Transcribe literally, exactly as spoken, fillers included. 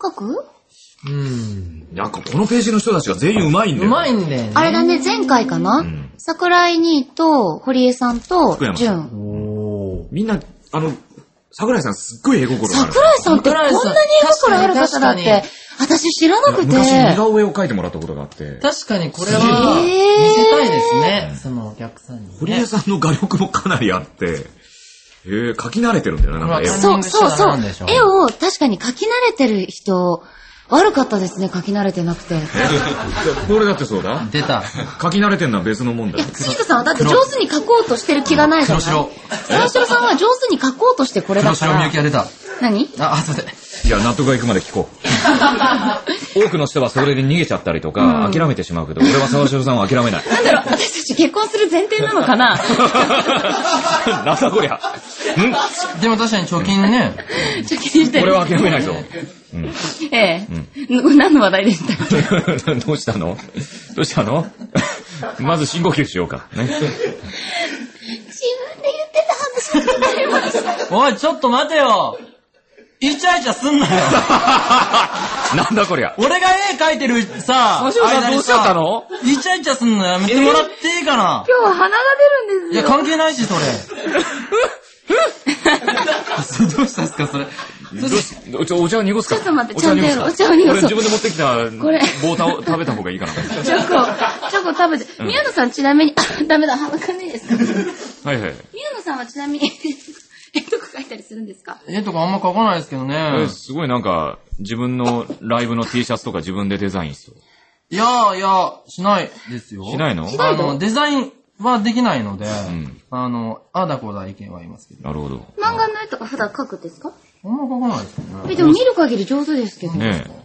書く？ うん。なんかこのページの人たちが全員うまいんだよ。 うまいんだよね。 あれだね、前回かな、うん、桜井兄と堀江さんと純。 おみんな、あの、桜井さんすっごい絵心ある。 桜井さんってこんなに絵心ある方だって、私知らなくて。 昔似顔絵を描いてもらったことがあって。 確かにこれは見せたいですね、そのお客さんに、ね。 堀江さんの画力もかなりあって、えー、描き慣れてるんだよな、なんか絵を。 そうそうそう。絵を確かに描き慣れてる人、悪かったですね、描き慣れてなくて。 これだってそうだ。 出た。 描き慣れてるのは別のもんだよ。 いや、杉田さんはだって上手に描こうとしてる気がないじゃない。黒白。沢城さんは上手に描こうとしてこれだから。 黒白みゆきが出た。 何？ あ、あ、すいません。 いや、納得がいくまで聞こう。多くの人はそれで逃げちゃったりとか、うん、諦めてしまうけど、俺は沢城さんは諦めない。 なんだろう、私たち結婚する前提なのかな。 なんだこりゃ。 んでも確かに貯金ね。 貯金してる。 俺は諦めないぞ。うん、 ええ、うん、何の話題でしたっけ？どうしたの？どうしたの？まず深呼吸しようか。ね、自分で言ってた話になりました。 おい、ちょっと待てよ。イチャイチャすんなよ。 なんだこりゃ。 俺が絵描いてるさ、 間さんどうしちゃったの？ イチャイチャすんのやめてもらっていいかな。 今日は鼻が出るんですよ。 いや、関係ないし、それ。どうしたんですか、それ。 お茶を濁すか。 ちょっと待って、ちゃんとやろう。お茶を濁す。 俺自分で持ってきた棒タを食べた方がいいかな。チョコ、チョコ食べて。うん、宮野さんちなみに、あ、ダメだ、鼻かねえですか。 はいはい。 宮野さんはちなみに、絵とか描いたりするんですか？ 絵とかあんま描かないですけどね。 すごいなんか、自分のライブの T シャツとか自分でデザインして。 いやーいや、しないですよ。 しないの？ あの、デザインはできないので、うん、あの、あだこだ意見は言いますけど。 なるほど。 漫画の絵とか普段描くんですか？ あんま描かないですよね。 え、でも見る限り上手ですけど。 ねえ。